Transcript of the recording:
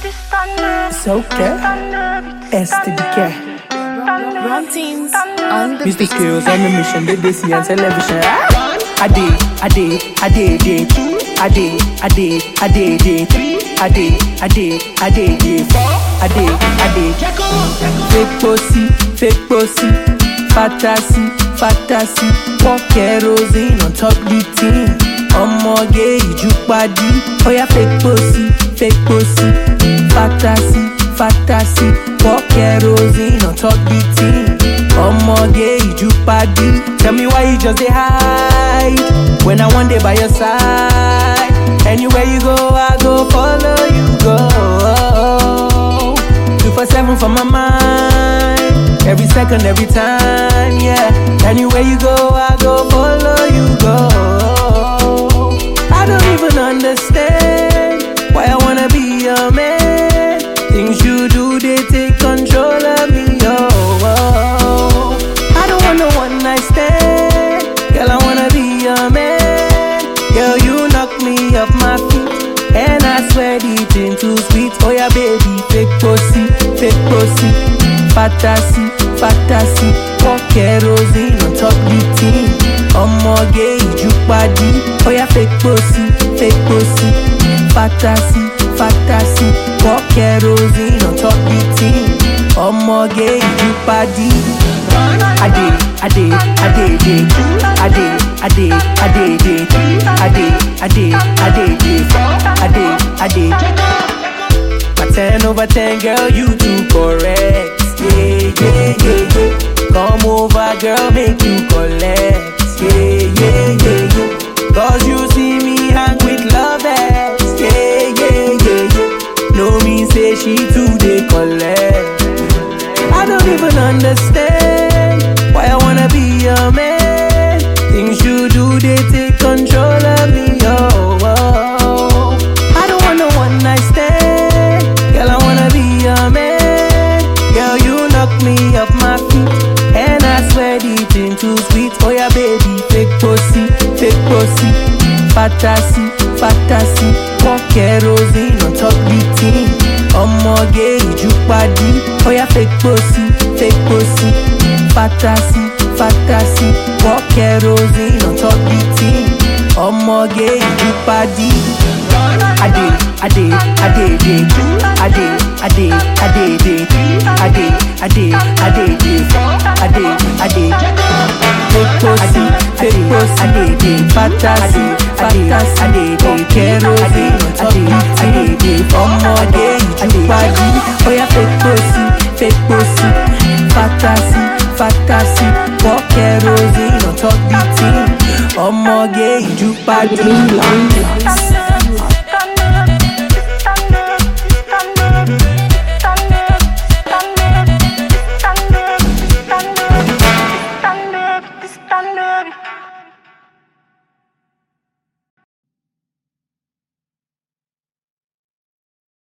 It's okay. STDK. Run teams on the Mr. beat. Skills on the mission, they see on television. I did. Fake pussy, fantasy. Pour kerosene on top the team. Omoge ijupadi. Oh yeah, fake pussy, fantasy. Pour kerosene on top the team. Omoge ijupadi. Tell me why you just dey hide when I one day by your side. Anywhere you go, I go follow you go. 247 for my mind. Every second, every time, yeah. Anywhere you go, I go follow you go. I don't even understand why I wanna be your man. Things you do, they take control of me, oh. I don't want no one night stand. Girl, I wanna be your man. Girl, you knock me off my feet, and I swear the thing too sweet. Oh yeah, baby, fake pussy, fantasy. Pour kerosene on top the team. Omoge ijupadi. Oh yeah, fake pussy, fantasy. Pour kerosene on top the team. Omoge ijupadi. I did. My 10 over 10, girl, you too correct. Yeah. Come over, girl, make you collect. Yeah. Cause you see me hang with lovers. Yeah. No me say she too they collect. I don't even understand why I wanna be your man. Things you do, they take control of me, oh. I don't want no one night stand. Girl, I wanna be your man. Girl, you knock me off my feet, and I swear the thing too sweet. Oh yeah, baby, fake pussy, fantasy. Pour kerosene on top the team. Omoge ijupadi. Oh yeah, fake pussy, fantasy. Pour kerosene on top the team. Omoge ijupadi. I did. Fake pussy, fantasy. Pour kerosene on top the team. Omoge ijupadi. Oh yeah, fake pussy, fantasy. Pour kerosene on top the team. Omoge ijupadi.